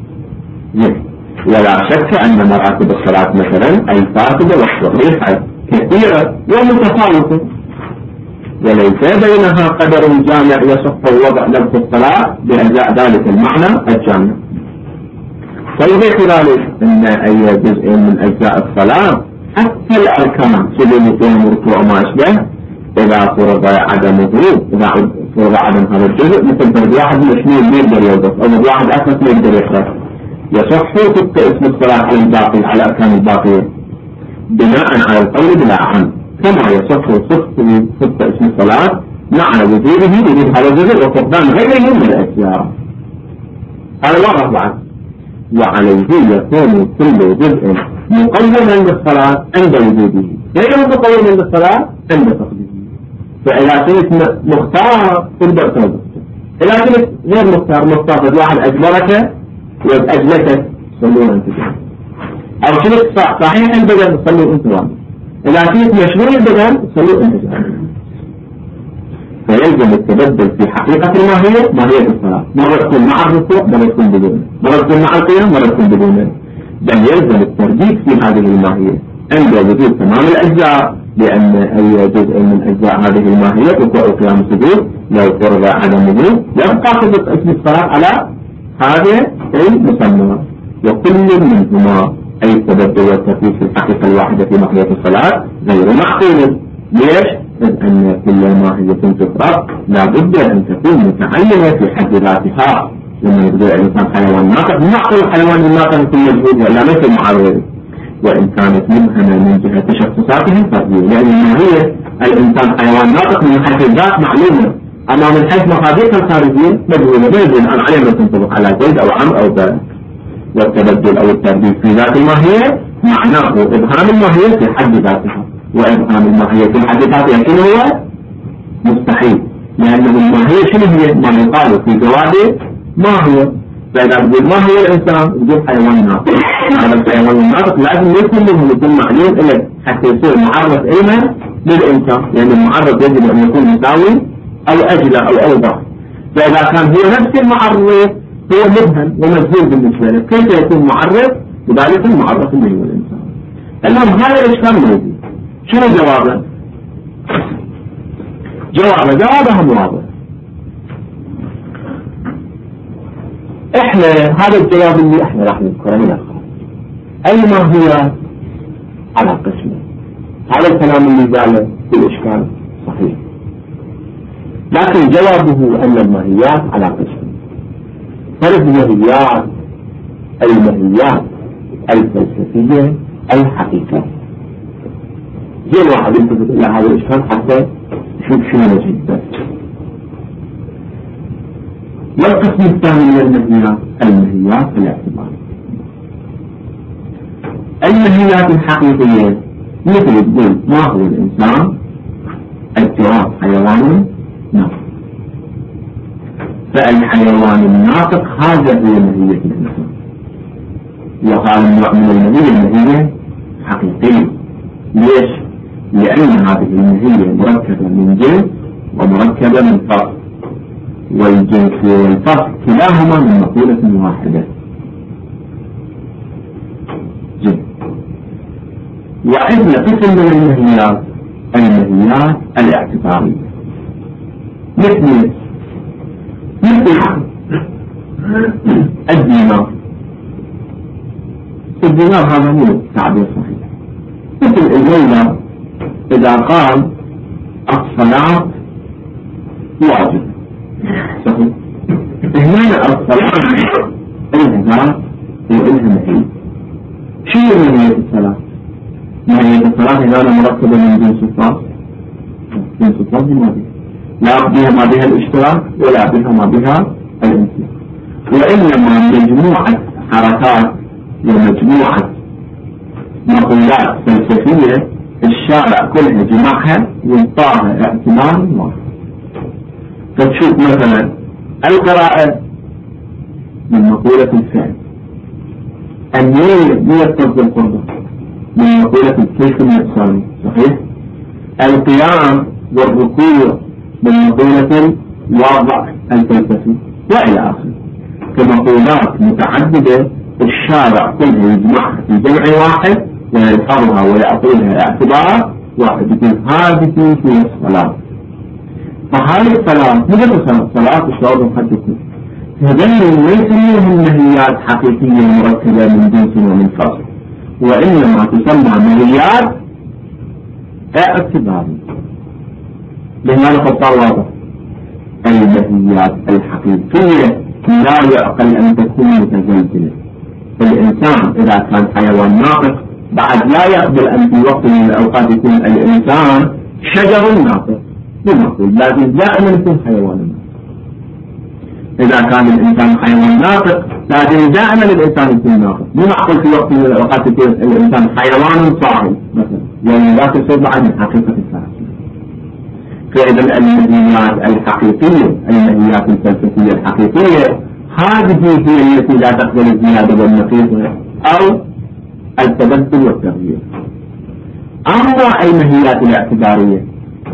ولا شك أن مراتب الصلاة مثلا الفاسدة والصحيحة كثيرة ومتفاوتة، وليس بينها قدر جامع يصح وضع لفظ الصلاة بأجزاء ذلك المعنى الجامع. فيضيف ذلك أن أي جزء من أجزاء الصلاة حتى الأركان سجود قيام وركوع وما أشبه إذا فرض عدم هذا الجزء، مثل فرض واحد من الاثنين ما يقدر يوقف أو فرض واحد أساس ما يقدر يقرأ، يصح تبقى اسم الصلاة على الباقي على الأركان الباقية بناء على القول بالأعم، كما يصح صدق اسم الصلاة مع وجود هذا الجزء وفقدان غيره من الأشياء. هذا واضح بعد. وعليه يكون كل جزء مقوما للصلاة عند وجوده غير مقوما للصلاة عند فقده. فإذا كنت مختار تقدر توقف، إذا كنت غير مختار واحد أجبرك وأجلك صلوا أنت جميعا، أو كنت صحيح البدن صلوا أنت واحد، إذا كنت مشغول البدن صلوا أنت جميعا. فيلزم التبدل في حقيقة ماهية الصلاة، مرة تكون مع الركوع مرة تكون بدونه، مرة تكون مع القيام مرة تكون بدونه، بل يلزم الترديد في هذه الماهية عند وجود تمام الأجزاء، لأن أي جزء من أجزاء هذه الماهية ركوع وقيام السجود لو فرض عدم وجود يبقى صدق اسم الصلاة على هذا المسمى، وكل منهما أي التبدل والتفويض في الحقيقة الواحدة في ماهية الصلاة غير معقول. ليش؟ إذ أن كل ماهية تفرق لا بد أن تكون متعينة في حد ذاتها. لما يقول الإنسان حيوان ناطق معقول الحيوان الناطق يكون مجهود ولا مثل مع غيره، وإن كانت مبهمة من جهة تشخصاته الفردية، لأن الماهية الإنسان حيوان ناطق من حيث الذات معلومة، أما من حيث مصادقها الخارجية مجهولة، ما يدل أن عليه أن تنطبق على زيد أو عم أو باء. والتبدل أو الترديد في ذات الماهية معناه إبهام الماهية في حد ذاتها، وإبهام الماهية في حد ذاتها شنو هو؟ مستحيل، لأن الماهية شنو هي؟ ما يقال في جوابه ما هو. فإذا تقول ما هو الإنسان تقول حيوان ناطق، هذا الحيوان الناطق لازم يكون منه يكون معلوم إليه حتى يصير معرف علما للإنسان، لأن المعرف يجب أن يكون مساوي أو أجلى أو أوضح. فإذا كان هو نفس المعرف هو مبهم ومجهول بالنسبة له، كيف يكون معرف؟ لذلك المعرف اللي هو الإنسان. المهم هذا الإشكال موجود. شنو جوابه؟ جوابه واضح. احنا هذا الجواب اللي احنا راح نذكره من الآخر اي ماهيات على قسمه. هذا الكلام اللي قاله في الإشكال صحيح، لكن جوابه أن الماهيات على قسمه. فرق الماهيات الفلسفية الحقيقية. زين واحد يلتفت إلى هذا الإشكال حتى يشوف شنو نجد بس. والقسم الثاني من الماهيات الاعتبارية. الماهيات الحقيقية مثل تقول ما هو الإنسان؟ الجواب حيوان ناطق. فالحيوان الناطق هذا هو ماهية الإنسان، وهذا النوع من الماهية حقيقية. ليش؟ لأن هذه الماهية مركبة من جنس ومركبة من فرق، والجنس والفرق كلاهما من مقولة واحدة. وعندنا قسم من الماهيات الاعتبارية مثل الدينار هذا مو تعبير صحيح. مثل الليلة إذا قال الصلاة واجب صحيح، هنا الصلاة إلها ذات وإلها ماهية. شو ماهية الصلاة؟ ماهية الصلاة هنا مركبة من جنس الصلاة، جنس الصلاة لا بها ما بها الاشتراك ولا بها ما بها الانسياب، وإنما مجموعة حركات ومجموعة مقولات فلسفية الشارع كلها جمعها وانطاها اعتبار واحد. فتشوف مثلا القراءة من مقولة الفعل، النية قصد القربة من مقولة الكيف النفساني صحيح، القيام والركوع من مقولة الوضع الفلسفي وإلى آخره. كمقولات متعددة الشارع كله يجمعها في جمع واحد ويلحظها ويعطيها اعتبار واحد، يقول هذه هي الصلاة. فهذه الصلاة مجرد صلاة الشعور قد تكون هذين ليس منهم ماهيات حقيقية مركبة من جنس ومن فصل، وإنما تسمى ماهيات اعتبارية. لهذا خطار واضح. الماهيات الحقيقية لا يعقل أن تكون متزلزلة. الإنسان إذا كان حيوان ناطق بعد لا يقبل أن في وقت من الأوقات يكون الإنسان شجر ناطق، بنقول لازم دائما يكون حيوان ناطق. إذا كان الإنسان حيوان ناطق لازم دائما الإنسان يكون ناطق، مو معقول في وقت من الأوقات يكون الإنسان حيوان صاحي مثلا، يعني لا تصير عن حقيقة الفلسفة. فإذا الماهيات الحقيقية الماهيات الفلسفية الحقيقية هذه هي التي لا تقبل الزيادة والنقيض أو التبدل والتغيير. أما الماهيات الاعتبارية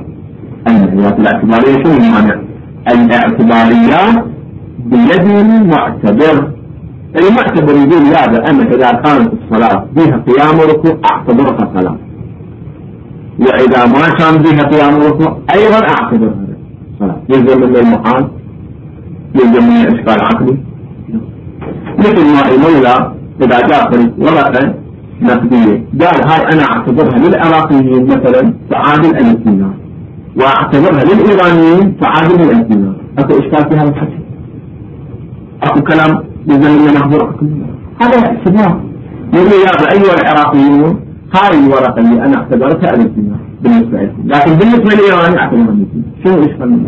شنو المعنى؟ الاعتباريات بيد المعتبر. المعتبر يقول يا أنا إذا كانت الصلاة بها قيام وركوع أعتبرها صلاة، وإذا ما كان بها قيام وركوع أيضا أعتبرها صلاة. يلزم من المحال، يلزم من إشكال عقلي. مثل ما المولى إذا جاء ورقة نقدية قال هاي أنا أعتبرها للعراقيين مثلا تعادل 1000 دينار، وأعتبرها للإيرانيين تعادل 1000 دينار. أكو إشكال في هذا الحكي؟ أكو كلام يلزم من محظور عقلي؟ هذا اعتبار. يقول يا أيها العراقيون هاي الورقة اللي أنا اعتبرتها الانتماء بالنسبة لي، لكن بالنسبة لي أنا أعتبرها الانتماء. شنو إشكال؟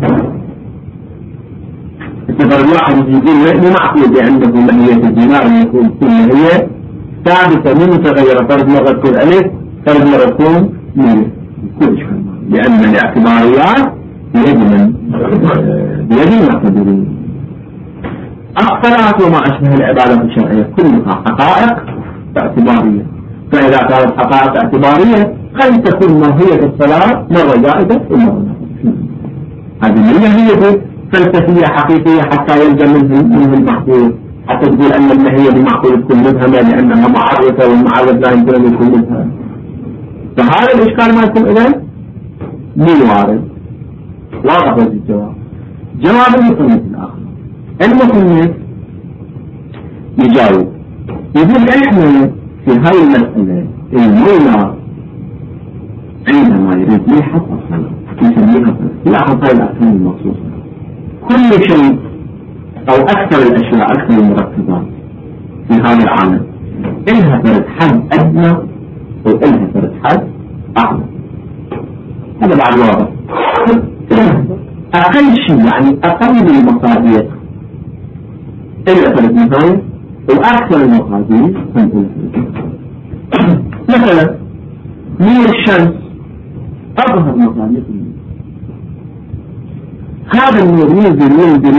اعتبر الواحد يقول مو معقول عنده ماهية الدينار أن يكون كل هي ثابتة مو متغيرة، فرد مرة تكون ألف فرد مرة تكون مية، كل إشكال، لأن الاعتباريات بيد المعتبرين. الصلاة وما أشبه العبادة الشرعية كلها حقائق اعتبارية، فإذا كانت حقائق اعتبارية قد تكون ماهية الصلاة مرة جائزة ومرة لا. هذه هي فلسفية حقيقية حتى يلزم منه المحظور، حتى تقول أن الماهية بمعقول تكون مبهمة لأنها معرفة والمعرف لا يمكن أن يكون مبهم. فهذا الإشكال ما يكون إذن مين وارد؟ واضح وجه الجواب. جواب المصنف الآخر، المصنف يجاوب يقول إحنا في هاي المسألة المولى عندما يريد يحط الصلاة يسميها لاحظ هاي الأحكام المخصوصة. كل شيء أو أكثر الأشياء أكثر المركبات في هذا العالم إلها فرد حد أدنى وإلها فرد حد أعلى. هذا بعد واضح. أقل شيء يعني أقل المصادر إلها فرد نهاية وأكثر المصادر هم مثلا نور الشمس أظهر مصادر. هذا النور ينزل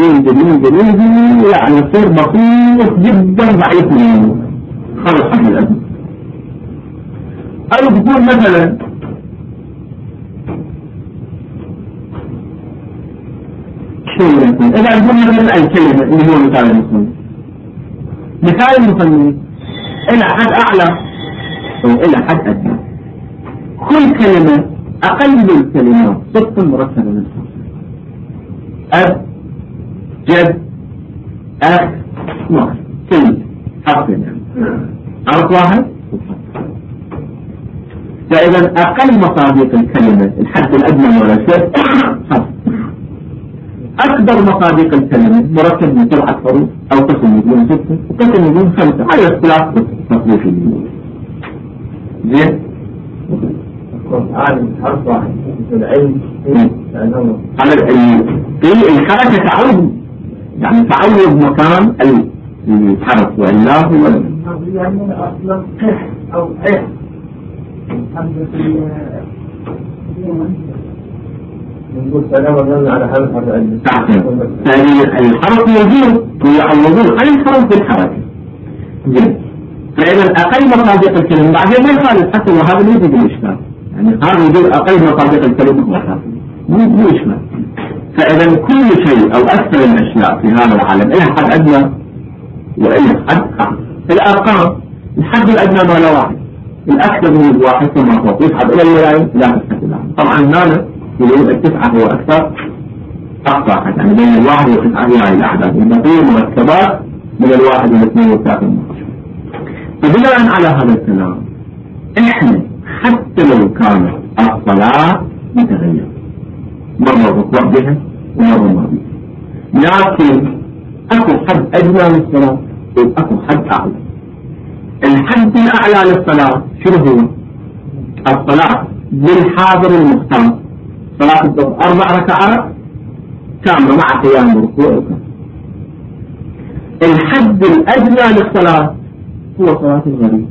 يعني يصير بسيط جدا ضعيف من النور خلص حد الأدنى. أو تقول مثلا إذا نقول مثلا الكلمة اللي هو مثال المصنف، مثال المصنف إلى حد أعلى وإلى حد أدنى. كل كلمة أقل الكلمات صفة مركبة من أب جد أخ نوع كلمة حرفين يعني عرف واحد. فإذا أقل مصادق الكلمة الحد الأدنى ولا شيء حرف. أكبر مصادق الكلمة مركب من 7 حروف أو قسم يقولون 6 وقسم يقولون 5 على اختلاف تصريف اليمين. زين؟ عالم حرف واحد العلم على الحركة تعود يعني تعود مكان الحرف وإلا هو يعني أصلا قح أو إح نقول سلام على حرف الحرف موجود ويعوضون عن الحرف بالحركة. فإذا أقل مصادق الكلمة بعدين ما يخالف حتى وهذا اللي يجي بالإشكال، يعني هذا يقول أقل مصادق الكلمة مو إشكال. فإذا كل شيء أو أكثر الأشياء في هذا العالم إلى حد أدنى وإلى حد أعلى. الأرقام الحد الأدنى ما لا واحد، الأكثر من الواحد ثم فوق يسحب إلى الملايين لا تسحب الآن. طبعا هنا يقولون 9 هو أكثر أقصى حد، يعني بين 1 و9 هي الأعداد البقية مركبات من 1 و2 و3. فبناء على هذا الكلام إحنا حتى لو كانت الصلاة متغيرة مرة بطلع بها ومرة ما بها، لكن أكو حد أدنى للصلاة وأكو حد أعلى. الحد الأعلى للصلاة شنو هو؟ الصلاة بالحاضر المختار، صلاة الظهر 4 ركعات كاملة مع قيام وركوع. الحد الأدنى للصلاة هو صلاة الغريب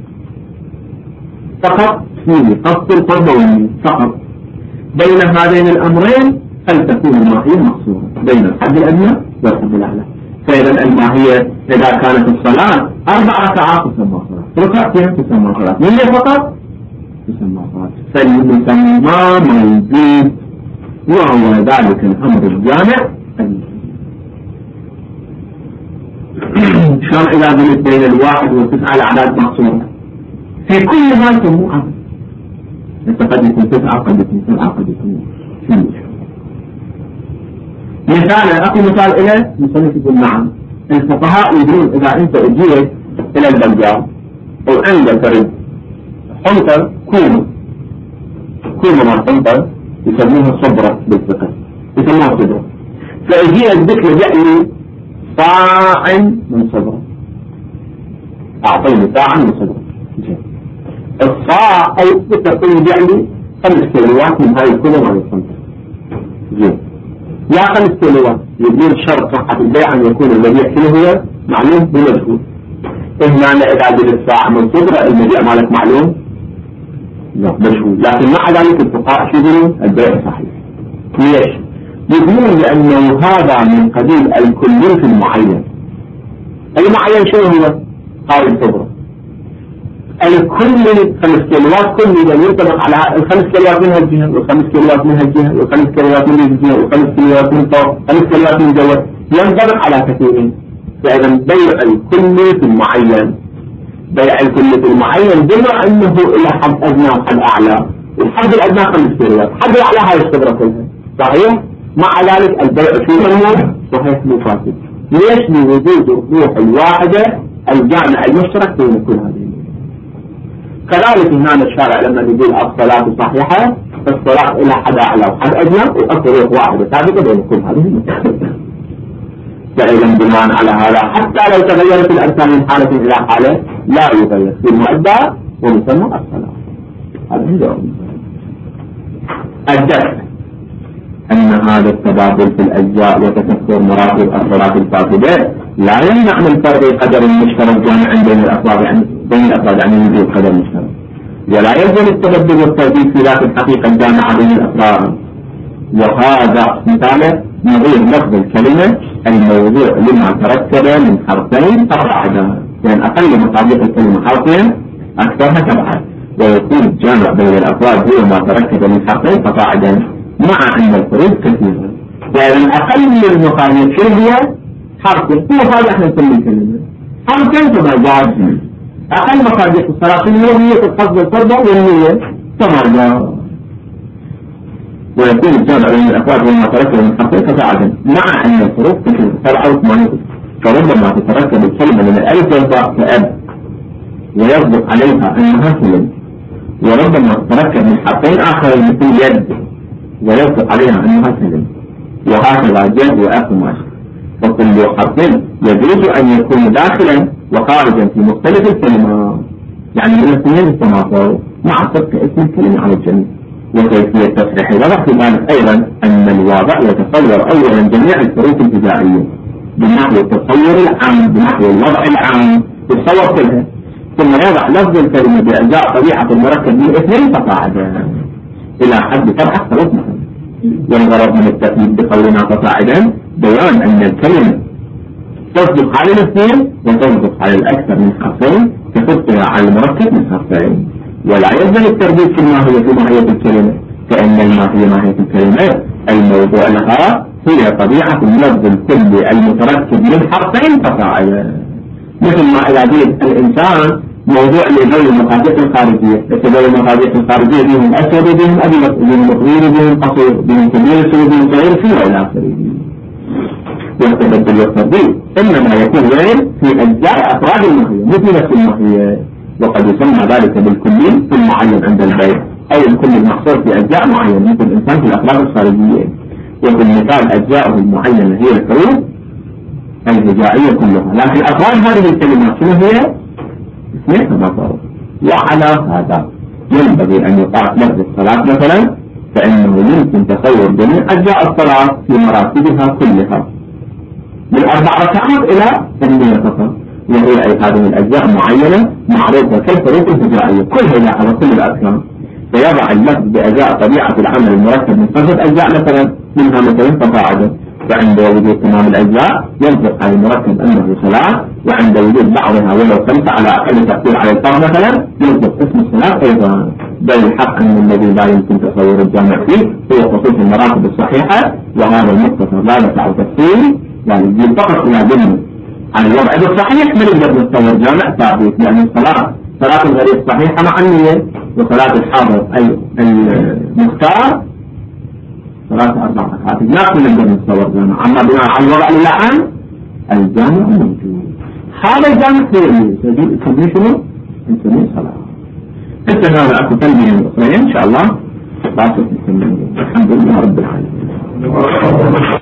فقط، فيه قصد الفرض فقط. بين هذين الأمرين فلتكون الماهية مقصورة بين الحد الأدنى والحد الأعلى. فإذا الماهية إذا كانت الصلاة 4 ركعات تسمى صلاة، ركعتين تسمى صلاة، من فقط تسمى صلاة. فالمسمى موجود وهو ذلك الأمر الجامع. شلون إذا قلت بين 1 و9 الأعداد مقصورة في كل ما يسموه عدد، أنت قد يكون 9 قد يكون 7 قد يكون شنو. مثال أكو مثال إليه مصنف يقول نعم. الفقهاء يقولون إذا أنت أجيت إلى البلدان وعندك فرد حنطة كومة مع حنطة يسموها صبرة بالفقه، يسموها صبرة. فأجيت بك لجأني صاع من صبرة، أعطيني صاع من صبرة. الصاع أو بالتقريب يعني 5 كيلوات من هاي الكلة وهي الخمسة. زين لا 5 كيلوات يقول شرط صحة البيع أن يكون المبيع فيه هو معلوم بمجهول. هنا إذا قلت الساعة من صدر المبيع مالك معلوم لا مجهول، لكن مع ذلك الفقهاء شو يقولون البيع صحيح. ليش؟ يقولون لأنه هذا من قبيل الكل في المعين. المعين شنو هو؟ هاي الصدرة. الكل 5 كيلوات كل إذا ينطبق على 5 كيلوات من هالجهة و5 كيلوات من هالجهة و5 كيلوات من الجهة و5 كيلوات من فوق 5 كيلوات من جوا ينطبق على كثيرين. فإذا بيع الكل في المعين، بيع الكل في المعين بما أنه إلى حد أدنى وحد أعلى. الحد الأدنى 5 كيلوات، حد الأعلى هاي الصدرة كلها صحيح. مع ذلك البيع شو منه صحيح مو فاسد. ليش؟ لوجود الروح الواحدة الجامع المشترك بين كل هذه. كذلك هنا الشارع لما يقول الصلاة صحيحة، الصلاة إلى حد أعلى وحد أدنى وأكثر روح واحدة ثابتة بين كل هذه. فإذا بناء على هذا حتى لو تغيرت الأركان من حالة إلى حالة لا يغير في المؤدى ويسمى الصلاة. هذا هو جواب الدرس. أن هذا التبادل في الأجزاء وتكسر مراتب الصلاة الفاسدة لا يمنع من فرض قدر مشترك جامع بين الأفراد، يعني وجود قدر مشترك، ولا يلزم التبدل والتوظيف في ذات الحقيقة الجامعة بين الأفراد. وهذا مثاله نظير لفظ الكلمة الموضوع لما تركب من حرفين فقاعدا، يعني أقل مطابق الكلمة حرفين أكثرها تبعا، ويكون الجامع بين الأفراد هو ما تركب من حرفين فقاعدا مع أن الفروق كثيرة. يعني أقل من المطابق شو هي؟ حرفين. هو هذا احنا نسمي الكلمة حرفين تبعا. أقل مطابق الصلاة هي القصد الفرض والنية تبعا، ويكون الجامع بين الأفراد وما تركب من حرفين فقاعدا مع أن الفروق كثيرة. فربما تتركب الكلمة من الألف والباء كأب ويصدق عليها أنها كلمة، وربما تتركب من حرفين آخرين مثل يد ويصدق عليها أنها كلمة، وهكذا جد وأخ وأخ. فكل حرف يجوز أن يكون داخلا وخارجا في مختلف الكلمات، يعني من الاثنين التماثل مع صدق اسم الكلمة على الجميع. وكيفية تصحيح الوضع في ذلك أيضا أن الواضع يتصور أولا جميع الفروق الابتدائية بنحو التصور العام، بنحو الوضع العام يتصور كلها، ثم يضع لفظ الكلمة بأجزاء طبيعة المركب من اثنين فصاعدا إلى حد 7 حروف مثلا. والغرض من التأكيد بقولنا فصاعدا بيان أن الكلمة تصدق على الاثنين وتصدق على الأكثر من حرفين كصدقها على المركب من حرفين، ولا يلزم الترديد في الماهية في ماهية الكلمة، فإن الماهية ماهية الكلمة الموضوع لها هي طبيعة اللفظ الكلي المتركب من حرفين فصاعدا. مثل ما إذا قلت الإنسان موضوع لذوي المصادق الخارجية، ذوي المصادق الخارجية بهم أسود وبهم أبيض، بهم طويل وبهم قصير، بهم كبير وبهم صغير فيه إلى آخره. والتبدل والترديد إنما يكون غير في أجزاء أفراد الماهية مثل نفس الماهية، وقد يسمى ذلك بالكلي في المعين عند البيع، أو الكل المحصور في أجزاء معينة مثل الإنسان في الأفراد الخارجية، وفي المثال أجزاؤه المعينة هي الحروف الهجائية كلها، لكن أفراد هذه الكلمات شنو هي؟ اثنين تماثل. وعلى هذا ينبغي أن يقع لفظ الصلاة مثلا، فإنه يمكن تصور جميع أجزاء الصلاة في مراتبها كلها من 4 ركعات إلى 8 فقط، وهي أي هذه الأجزاء معينة معروفة كالحروف الهجائية كلها على كل الأركان، فيضع اللفظ بأجزاء طبيعة العمل المركب من 5 أجزاء مثلا منها مثلا فقاعدة، فعند وجود تمام الأجزاء ينطق على المركب أنه صلاة، وعند وجود بعضها ولو 5 على أقل تأثير على الفرد مثلا ينطق اسم الصلاة أيضا. بل الحق أن الذي لا يمكن تصور الجامع فيه هو خصوص المراتب الصحيحة، وهذا المختصر لا يسع تفصيل، يعني يجيب فقط إلى ذمه عن الوضع الصحيح من نقدر نتصور جامع ثابت، لأن الصلاة صلاة الغريب صحيحة مع النية، وصلاة الحاضر أي المختار صلاة 4 ركعات لا نقدر نتصور جامع. أما بناء على الوضع اللعان الجامع موجود، هذا الجامع هو اللي يسميه شنو؟ يسميه صلاة. هذا أكو تلميذ أخرين إن شاء الله. الحمد لله رب العالمين.